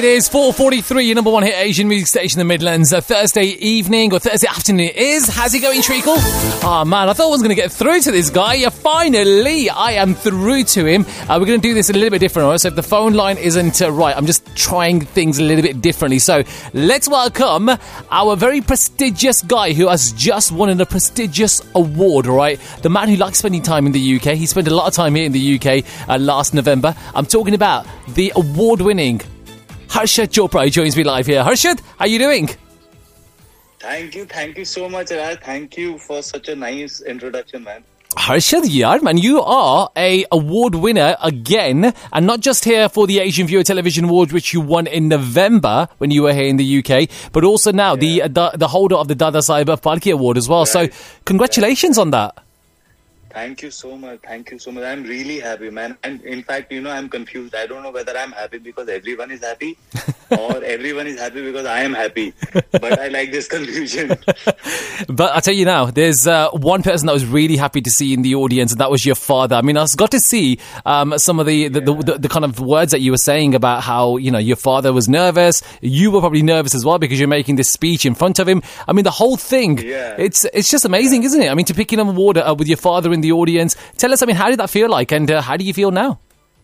It is 4:43, your number one hit Asian music station in the Midlands. Thursday evening or Thursday afternoon it is. How's it going, Treacle? Oh man, I thought I was going to get through to this guy. Finally, I am through to him. We're going to do this a little bit different. Right? So if the phone line isn't right, I'm just trying things a little bit differently. So let's welcome our very prestigious guy who has just won a prestigious award, right? The man who likes spending time in the UK. He spent a lot of time here in the UK last November. I'm talking about the award-winning Harshad Chopra. He joins me live here. Harshad, how you doing? Thank you so much, Raj. Thank you for such a nice introduction, man. Harshad, yeah, man, you are a award winner again, and not just here for the Asian Viewer Television Award, which you won in November when you were here in the UK, but also now the holder of the Dada Saheb Phalke Award as well. Right. So, congratulations on that. Thank you so much. I'm really happy, man. And in fact, I'm confused. I don't know whether I'm happy because everyone is happy or everyone is happy because I am happy. But I like this confusion. But I'll tell you now, there's one person that was really happy to see in the audience, and that was your father. I mean, I got to see some of the kind of words that you were saying about how, your father was nervous. You were probably nervous as well because you're making this speech in front of him. I mean, the whole thing, it's just amazing, isn't it? I mean, to pick an award with your father in the audience. Tell us, how did that feel like, and how do you feel now?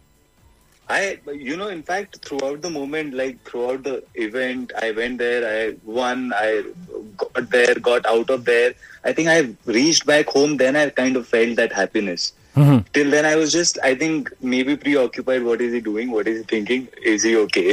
In fact, throughout the moment, throughout the event, I went there, I won, I got there, got out of there. I think I reached back home, then I kind of felt that happiness. Mm-hmm. Till then, I was just, I think, maybe preoccupied. What is he doing? What is he thinking? Is he okay?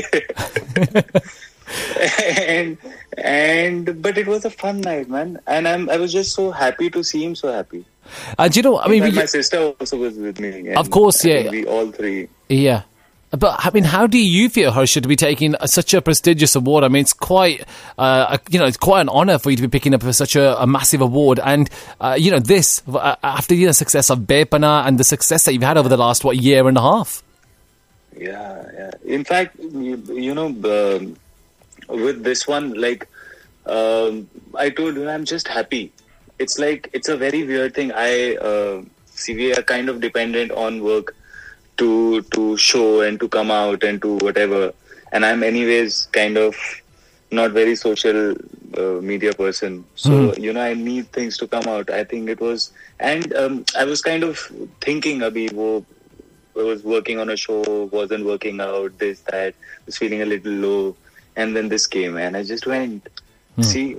But it was a fun night, man. And I was just so happy to see him so happy. Do you know, my sister also was with me. Of course, yeah. We all three. Yeah. But, how do you feel, Harshad, to be taking such a prestigious award? I mean, it's quite, it's quite an honour for you to be picking up such a massive award. And, this, after the success of Bepana and the success that you've had over the last, year and a half? Yeah. In fact, with this one, I told you, I'm just happy. It's it's a very weird thing. We are kind of dependent on work to show and to come out and to whatever. And I'm anyways kind of not very social media person. So, I need things to come out. I think it was, and I was kind of thinking, I was working on a show, wasn't working out, this, that, was feeling a little low. And then this came and I just went, see,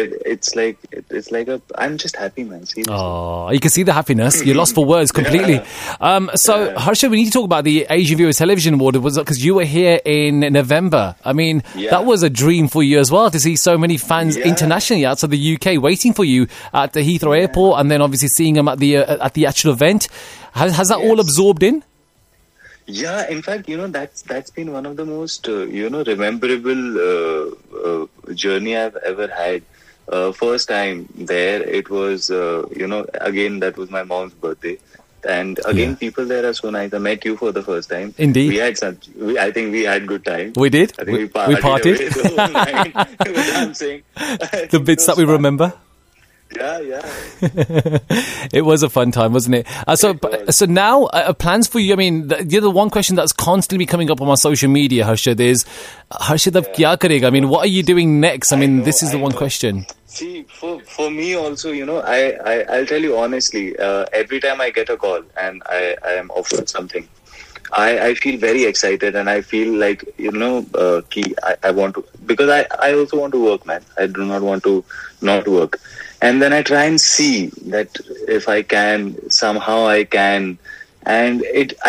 I'm just happy, man. Seriously. Oh, you can see the happiness. You're lost for words completely. Harshad, we need to talk about the Asian Viewers Television Award. Was because you were here in November. I mean, that was a dream for you as well, to see so many fans internationally outside the UK waiting for you at the Heathrow Airport, and then obviously seeing them at the actual event. Has that all absorbed in? Yeah, in fact, that's been one of the most, rememberable journey I've ever had. First time there, it was, again, that was my mom's birthday. And again, people there are so nice. I met you for the first time. Indeed. I think we had good time. We did. I think we partied. The whole night. We were dancing. The bits that we remember. Yeah. It was a fun time, wasn't it? So now, plans for you. I mean, the other one question that's constantly coming up on my social media, Harshad, is Harshad, ab kya karega? I mean, what are you doing next? This is the one question. See, for me also, I'll tell you honestly, every time I get a call and I am offered something, I feel very excited, and I feel like, I want to, because I also want to work, man. I do not want to not work. And then I try and see that if I can, somehow I can. And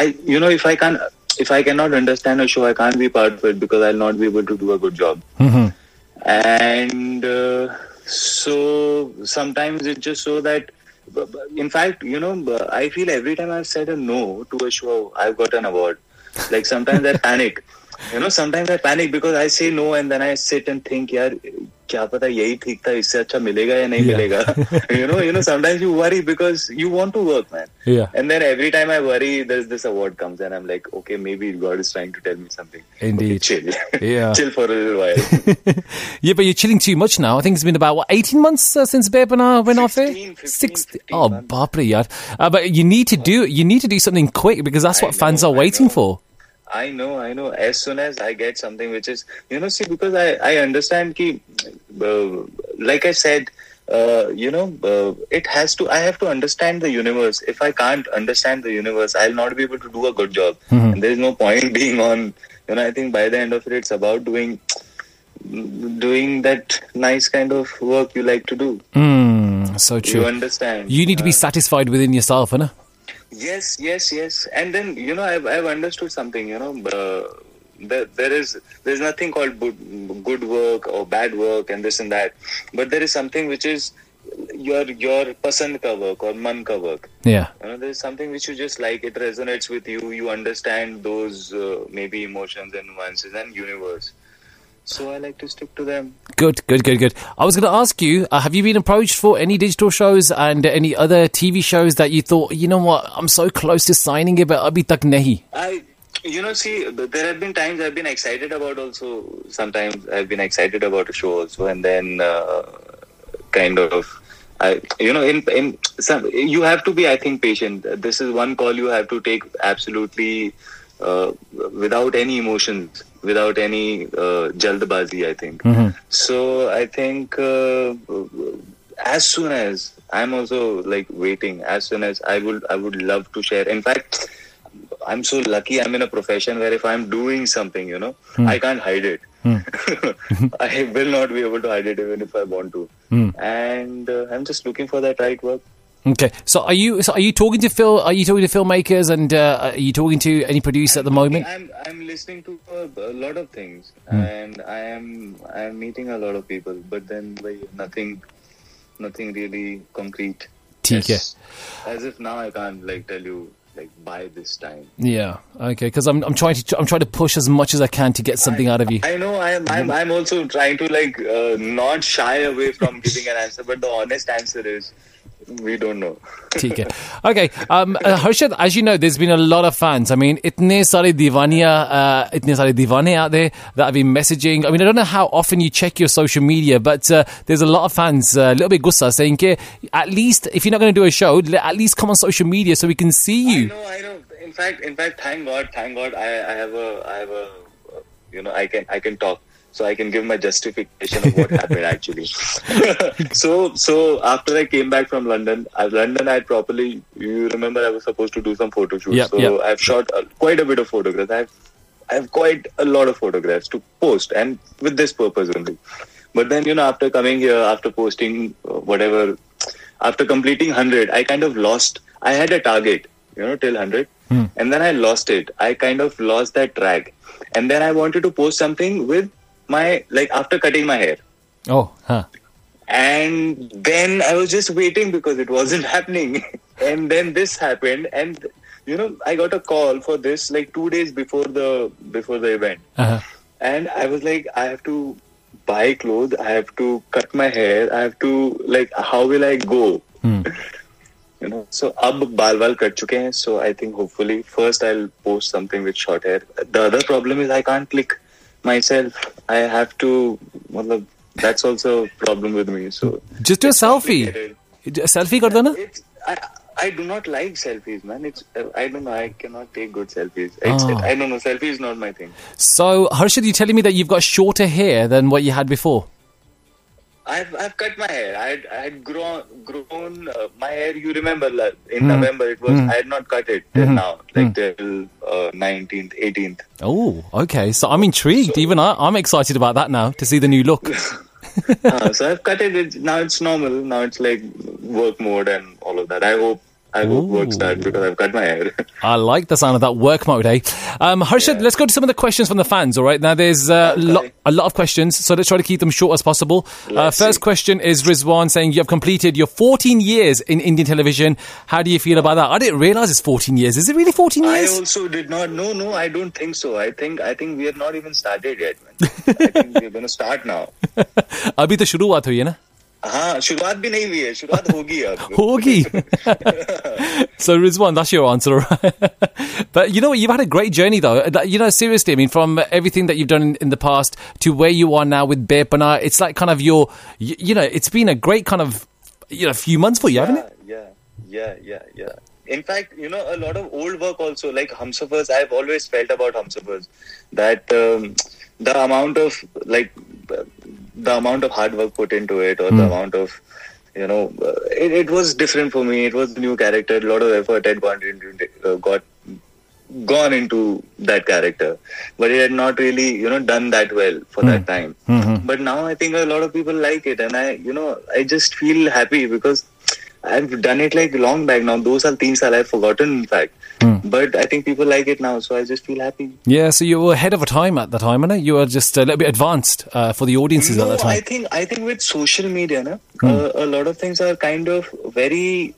if I cannot understand a show, I can't be part of it because I'll not be able to do a good job. Mm-hmm. And so sometimes it's just so that, in fact, I feel every time I've said a no to a show, I've got an award. Like sometimes I panic. Sometimes I panic because I say no and then I sit and think, yaar, kya pata yahi theek tha, isse acha milega ya nahi milega. Sometimes you worry because you want to work, man. Yeah. And then every time I worry, there's this award comes and I'm like, okay, maybe God is trying to tell me something. Indeed. Okay, chill. Yeah. Chill for a little while. Yeah, but you're chilling too much now. I think it's been about, 18 months since Bepana went off it? 16 Oh, baapre yaar. But you need to do something quick because that's what fans are waiting for. I know. As soon as I get something which is, see, because I understand ki, like I said, I have to understand the universe. If I can't understand the universe, I'll not be able to do a good job. And there is no point being on, I think by the end of it, it's about doing that nice kind of work you like to do. So true. You understand. You need to be satisfied within yourself, innit? Yes. And then, I've understood something, there's nothing called good work or bad work and this and that. But there is something which is your pasand ka work or man ka work. Yeah. There's something which you just like, it resonates with you. You understand those maybe emotions and nuances and universe. So I like to stick to them. Good. I was going to ask you, have you been approached for any digital shows and any other TV shows that you thought, you know what, I'm so close to signing it, but abhi tak nahi? See, there have been times I've been excited about also. Sometimes I've been excited about a show also, and then you have to be, I think, patient. This is one call you have to take absolutely without any emotions, without any jaldbazi, I think. So I think as soon as I'm also like waiting, as soon as I would love to share. In fact, I'm so lucky I'm in a profession where if I'm doing something, I can't hide it. I will not be able to hide it even if I want to. And I'm just looking for that right work. Okay, so are you talking to filmmakers and are you talking to any producer at the moment? I'm listening to a lot of things, and I'm meeting a lot of people, but then nothing really concrete. Yes. As if now I can't tell you by this time. Yeah. Okay. Because I'm trying to push as much as I can to get something out of you. I know. I'm also trying to not shy away from giving an answer, but the honest answer is we don't know. Okay. Harshad, as you know, there's been a lot of fans. I mean, itne sare divane out there that have been messaging. I mean, I don't know how often you check your social media, but there's a lot of fans, a little bit gussa, saying, at least if you're not going to do a show, at least come on social media so we can see you. I know. In fact, thank God, I have a I can talk. So I can give my justification of what happened actually. So after I came back from London, you remember I was supposed to do some photo shoots. I've shot quite a bit of photographs. I have quite a lot of photographs to post, and with this purpose only. But then, after coming here, after posting whatever, after completing 100, I kind of lost. I had a target, till 100. And then I lost it. I kind of lost that track. And then I wanted to post something with my, after cutting my hair. And then I was just waiting because it wasn't happening. And then this happened. And, I got a call for this 2 days before the event. And I was like, I have to buy clothes. I have to cut my hair. I have to, how will I go? So ab baal cut chuke hain. So I think hopefully first I'll post something with short hair. The other problem is I can't click myself. I have to, that's also a problem with me. So just do a selfie. A selfie kar do na? I do not like selfies, man. I don't know. I cannot take good selfies. I don't know. Selfie is not my thing. So Harshad, you're telling me that you've got shorter hair than what you had before? I've cut my hair. I had grown my hair. You remember in November it was. I had not cut it till now, till 19th, 18th. Oh, okay. So I'm intrigued. Even I'm excited about that now to see the new look. So I've cut it. Now it's normal. Now it's work mode and all of that. I hope work starts because I've cut my hair. I like the sound of that work mode, eh? Harshad, let's go to some of the questions from the fans, all right? Now, there's a lot of questions, so let's try to keep them short as possible. First question is Rizwan saying, you have completed your 14 years in Indian television. How do you feel about that? I didn't realise it's 14 years. Is it really 14 years? I also did not. No, I don't think so. I think we have not even started yet, man. I think we're going to start now. Abhi to शुरुआत हुई है ना? हाँ, शुरुआत भी नहीं हुई है. शुरुआत होगी अब. Hogi. So Rizwan, that's your answer, right? But you know what? You've had a great journey, though. Seriously, I mean, from everything that you've done in the past to where you are now with Bepana, it's like kind of it's been a great kind of, few months for you, haven't it? Yeah. In fact, you know, a lot of old work also, like Humsafars, I've always felt about Humsafars that the amount of hard work put into it, or the amount of, you know, it was different for me. It was a new character. A lot of effort had gone into that character, but it had not really, you know, done that well for that time. But now I think a lot of people like it, and I just feel happy because I've done it like long back now. Those are 3 saal I've forgotten, in fact. But I think people like it now, so I just feel happy. Yeah, so you were ahead of a time at the time, and you were just a little bit advanced for the audiences at that time. I think with social media, a lot of things are kind of very.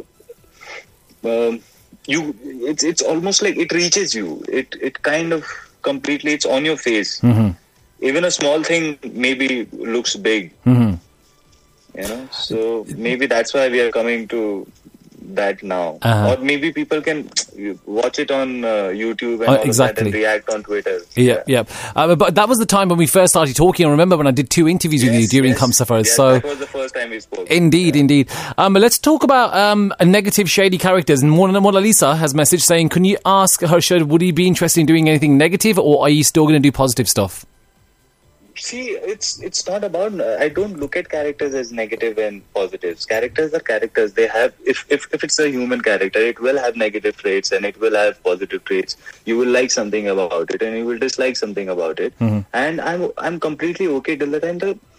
It's almost like it reaches you. It kind of completely, it's on your face. Even a small thing maybe looks big. You know, so maybe that's why we are coming to that now. Or maybe people can watch it on YouTube and all of that and react on Twitter. Yeah. But that was the time when we first started talking. I remember when I did 2 interviews with you during Humsafars. Yes, so that was the first time we spoke. Indeed. But let's talk about negative, shady characters. And Mona Lisa has messaged saying, can you ask Harshad, would he be interested in doing anything negative, or are you still going to do positive stuff? See, it's not about. I don't look at characters as negative and positives. Characters are characters. They have, if it's a human character, it will have negative traits and it will have positive traits. You will like something about it and you will dislike something about it. And I'm completely okay till the time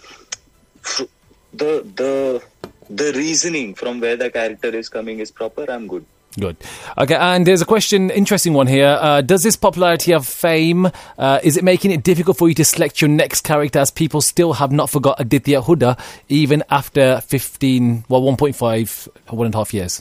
the reasoning from where the character is coming is proper. I'm good. Good. Okay, and there's a question, interesting one here. Does this popularity of fame, is it making it difficult for you to select your next character, as people still have not forgot Aditya Huda even after 1.5 years?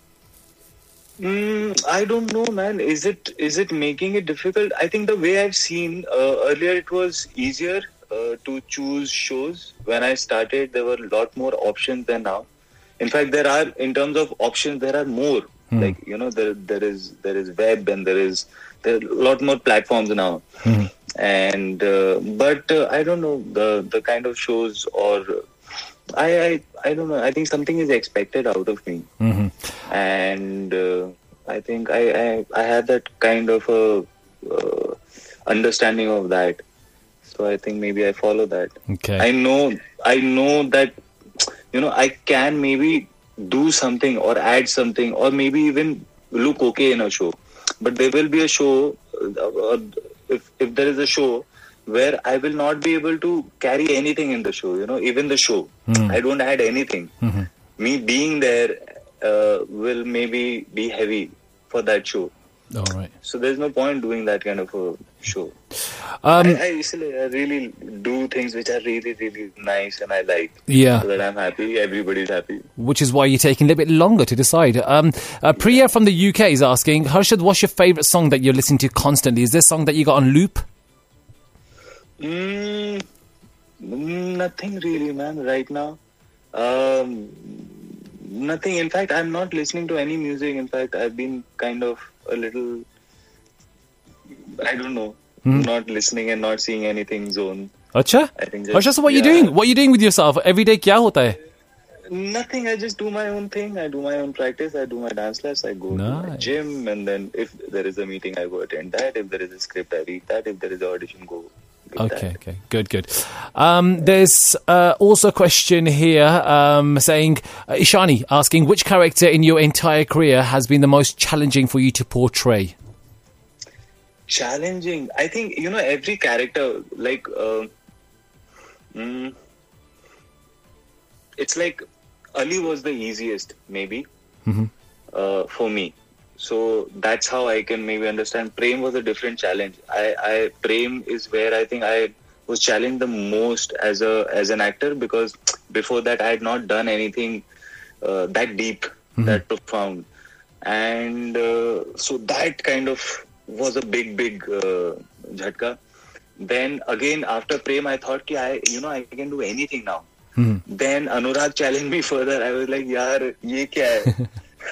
I don't know, man. Is it making it difficult? I think the way I've seen, earlier it was easier to choose shows. When I started, there were a lot more options than now. In fact, in terms of options, there are more. Like, you know, there is web, and there are a lot more platforms now. And but I don't know the kind of shows, or I don't know. I think something is expected out of me, and I think I had that kind of a understanding of that. So I think maybe I follow that. Okay. I know that, you know, I can maybe do something or add something or maybe even look okay in a show, but there will be a show, if there is a show where I will not be able to carry anything in the show, you know, even the show, I don't add anything. Me being there will maybe be heavy for that show. All right. So there's no point doing that kind of a show. I really do things which are really, really nice and I like. Yeah. So that I'm happy, everybody's happy. Which is why you're taking a little bit longer to decide. Priya from the UK is asking, Harshad, what's your favourite song that you're listening to constantly? Is there a song that you got on loop? Nothing really, man, right now. Nothing. In fact, I'm not listening to any music. In fact, I've been kind of a little, I don't know, not listening and not seeing anything zone. Acha? I think Acha, so what are you doing? What are you doing with yourself? Every day kya hota hai? Nothing. I just do my own thing. I do my own practice. I do my dance class. I go to my gym, and then if there is a meeting, I go attend that. If there is a script, I read that. If there is an audition, go. Okay, good. There's also a question here saying, Ishani asking, which character in your entire career has been the most challenging for you to portray? Challenging? I think, you know, every character, like, it's like Ali was the easiest, maybe, for me. So that's how I can maybe understand. Prem was a different challenge. Prem is where I think I was challenged the most as an actor, because before that I had not done anything that deep, that profound, and so that kind of was a big jhatka. Then again after Prem, I thought I can do anything now. Then Anurag challenged me further. I was like, yaar, ye kya hai?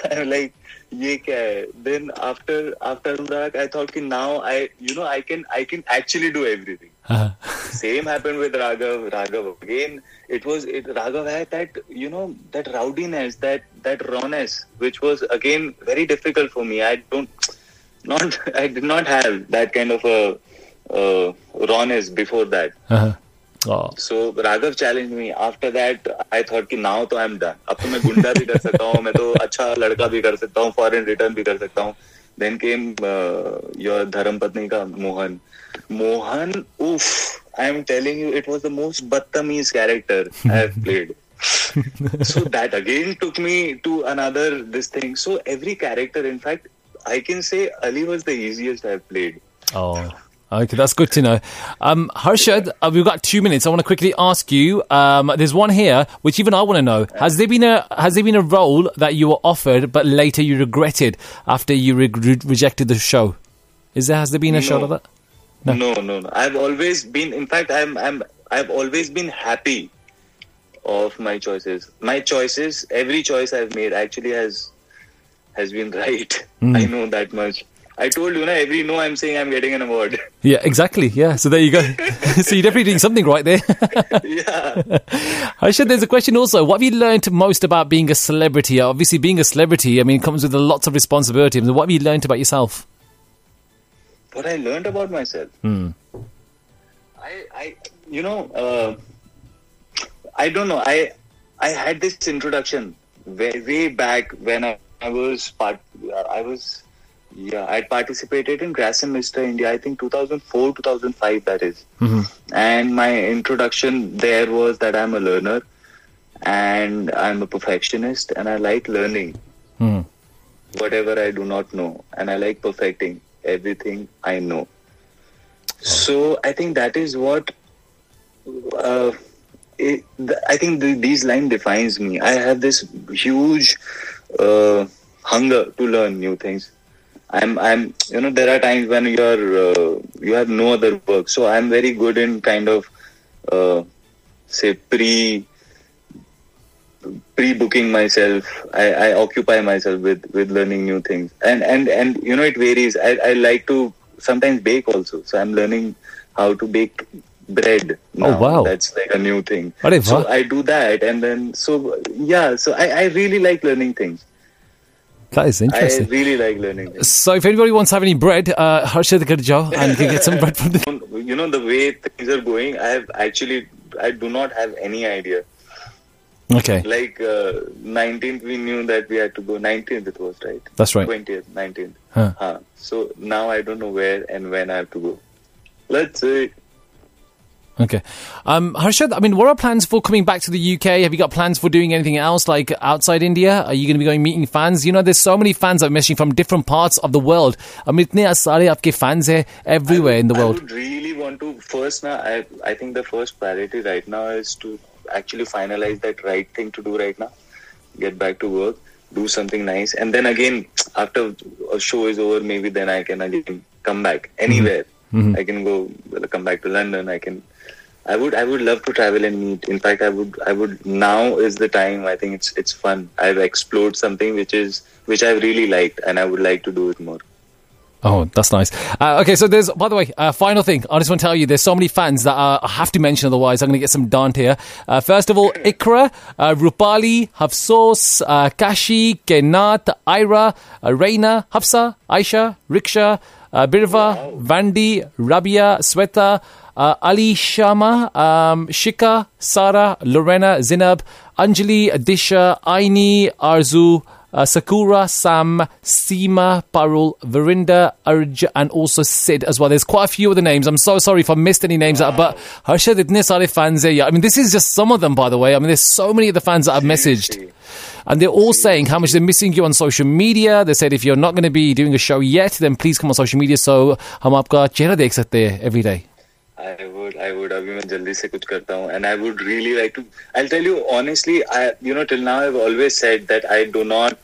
I'm like, ये क्या है? Then after Anurag, I thought कि now I can actually do everything. Same happened with Raghav. Raghav again, Raghav had that that rowdiness, that rawness, which was again very difficult for me. I did not have that kind of a rawness before that. Oh. So Raghav challenged me. After that, I thought कि now तो I'm done. अब तो मैं गुंडा भी कर सकता हूँ, मैं तो अच्छा लड़का भी कर सकता हूँ, foreign return भी कर सकता हूँ. Then came your धर्मपत्नी का Mohan. Mohan, oof! I am telling you, it was the most battamiz character I have played. So that again took me to another this thing. So every character, in fact, I can say Ali was the easiest I've played. Oh. Okay, that's good to know. Harshad, we've got 2 minutes. I want to quickly ask you. There's one here which even I want to know. Has there been a role that you were offered but later you regretted after you rejected the show? Has there been a show like that? No. I've always been. In fact, I've always been happy of my choices. My choices, every choice I've made actually has been right. I know that much. I told you, every no I'm saying I'm getting an award. Yeah, exactly. Yeah, so there you go. So you're definitely doing something right there. Yeah. Harshad, there's a question also. What have you learned most about being a celebrity? Obviously, being a celebrity, comes with lots of responsibility. What have you learned about yourself? What I learned about myself? I don't know. I had this introduction way back when I participated in Grassam Mr. India, I think 2004, 2005, that is. And my introduction there was that I'm a learner and I'm a perfectionist and I like learning whatever I do not know. And I like perfecting everything I know. So I think that is what I think these lines defines me. I have this huge hunger to learn new things. I'm there are times when you have no other work, so I'm very good in kind of say pre-booking myself. I occupy myself with learning new things, and it varies. I like to sometimes bake also, so I'm learning how to bake bread now. Oh wow, that's like a new thing. Whatever. So I do that, and then so I really like learning things. That is interesting. I really like learning things. So if anybody wants to have any bread, Harshad could go and you can get some bread from the... The way things are going, I do not have any idea. Okay. Like 19th, we knew that we had to go. 19th it was, right? That's right. 20th, 19th. So now I don't know where and when I have to go. Let's see. Okay. Harshad, what are plans for coming back to the UK? Have you got plans for doing anything else, like outside India? Are you going to be going meeting fans? There's so many fans that are messaging from different parts of the world. Itne sare aapke fans hai everywhere in the world. I would really want to, first now, I think the first priority right now is to actually finalize that right thing to do right now. Get back to work, do something nice. And then again, after a show is over, maybe then I can again come back anywhere. I can come back to London. I would love to travel and meet. In fact, I would now is the time. I think it's fun. I've explored something which I've really liked, and I would like to do it more. Oh, that's nice. Okay, so there's, by the way, final thing. I just want to tell you, there's so many fans that I have to mention, otherwise I'm going to get some dant here. First of all, Ikra, Rupali, Hafsos, Kashi, Kenat, Ira, Reina, Hafsa, Aisha, Riksha, Birva, Vandi, Rabia, Sweta, Ali Shama, Shika, Sara, Lorena, Zinab, Anjali, Disha, Aini, Arzu, Sakura, Sam, Seema, Parul, Verinda, Arj, and also Sid as well. There's quite a few of the names. I'm so sorry if I missed any names out, but Harshad, itne sare fans hai. This is just some of them, by the way. There's so many of the fans that I've messaged. And they're all saying how much they're missing you on social media. They said if you're not going to be doing a show yet, then please come on social media so hum aapka chehra dekh sakte hain every day. I would. Abhi main jaldi se kuch karta hu, and I would really like to. I'll tell you honestly. Till now I've always said that I do not.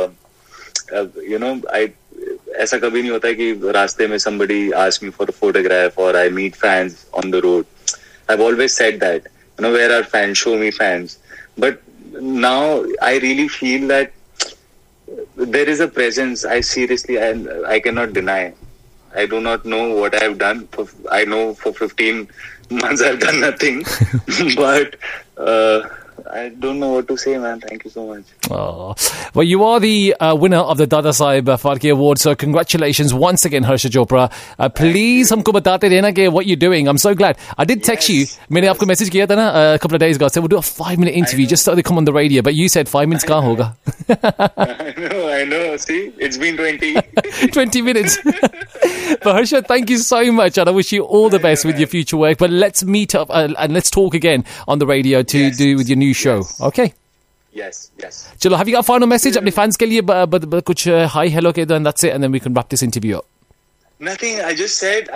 ऐसा कभी नहीं होता कि रास्ते में somebody asks me for a photograph or I meet fans on the road. I've always said that. Where are fans? Show me fans. But now I really feel that there is a presence. I cannot deny. I do not know what I have done. I know for 15 months I've done nothing. But I don't know what to say, man. Thank you so much. Oh. Well, you are the winner of the Dada Saheb Phalke Award. So congratulations once again, Harsha Chopra. Please, humko batate rehna ke what you're doing. I'm so glad. I did text you. मैंने आपको message किया था ना a couple of days ago. I said we'll do a 5-minute interview just so they come on the radio. But you said 5 minutes kahan hoga. I know. See, it's been 20. 20 minutes. But Harsha, thank you so much, and I wish you all the best with your future work. But let's meet up and let's talk again on the radio to do with your new show. Okay? Yes. Chalo, have you got a final message? अपने fans के लिए कुछ hi, hello के दो, and that's it, and then we can wrap this interview up. Nothing. I said,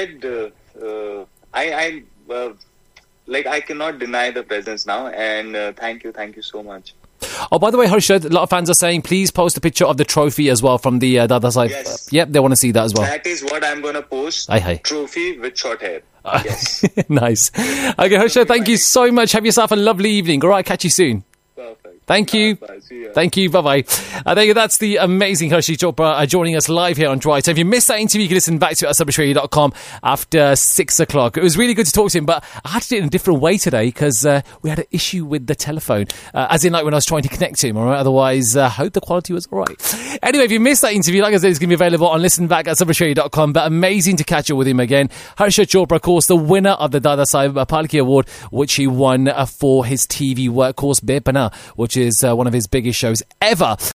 I cannot deny the presence now, and thank you so much. Oh, by the way, Harsha, a lot of fans are saying please post a picture of the trophy as well from the Dada Saheb. Yes. Yep, they want to see that as well. That is what I'm going to post. Aye. Trophy with short hair. Yes. Nice. Okay, Harsha, thank you so much. Have yourself a lovely evening. All right, catch you soon. Perfect. Thank you. Bye. See ya. Thank you. Bye-bye. Thank you. That's the amazing Harsha Chopra joining us live here on Drive. So if you missed that interview, you can listen back to it at subrishradio.com after 6 o'clock. It was really good to talk to him, but I had to do it in a different way today because we had an issue with the telephone, as in like when I was trying to connect to him, all right? Otherwise, I hope the quality was all right. Anyway, if you missed that interview, like I said, it's going to be available on listen back at subrishradio.com, but amazing to catch up with him again. Harsha Chopra, of course, the winner of the Dada Saheb Phalke Award, which he won for his TV work course, Bepana, which is one of his biggest shows ever.